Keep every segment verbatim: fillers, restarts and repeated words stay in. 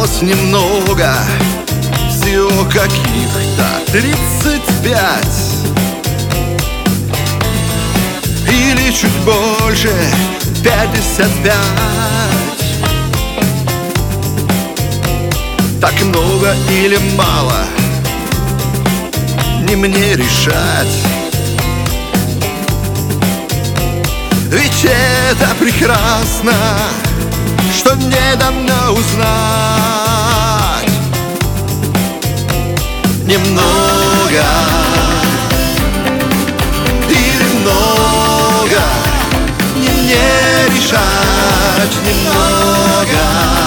осталось немного, всего каких-то тридцать пять. Или чуть больше, пятьдесят пять. Так много или мало, не мне решать. Ведь это прекрасно, что не дано узнать. Немного или много, не мне решать. Немного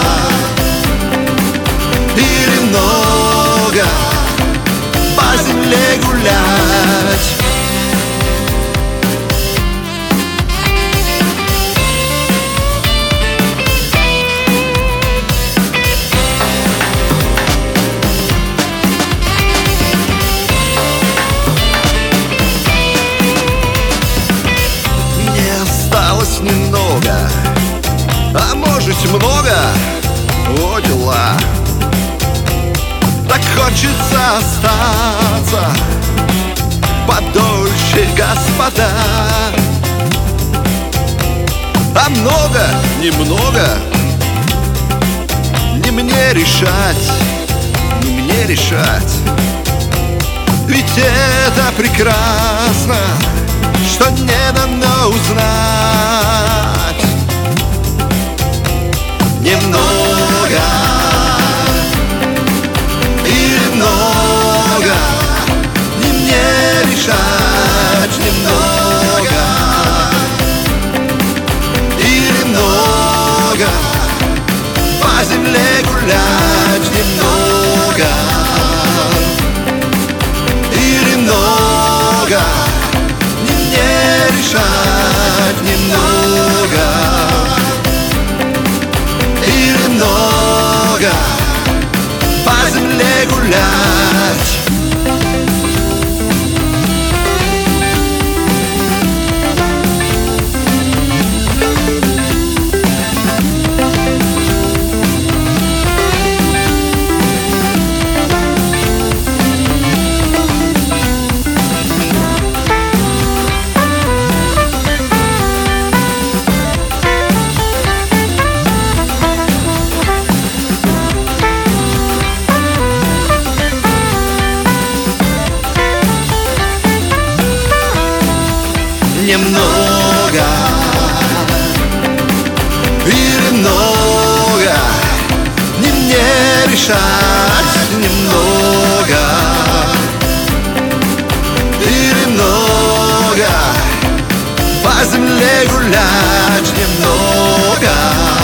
или много, по земле гулять. Немного, а может много, о дела. Так хочется остаться подольше, господа. А много, немного, не мне решать, не мне решать. Ведь это прекрасно, что не дано узнать. Немного или много, не мне решать. Немного или много, по земле гулять. Немного или много, решать. Немного или много, по земле гулять. Немного или много, не мне решать. Немного или много, по земле гулять. Немного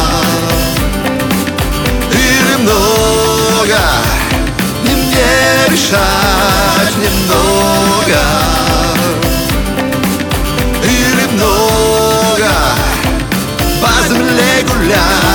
или много, не мне решать. Немного или много, по земле гулять.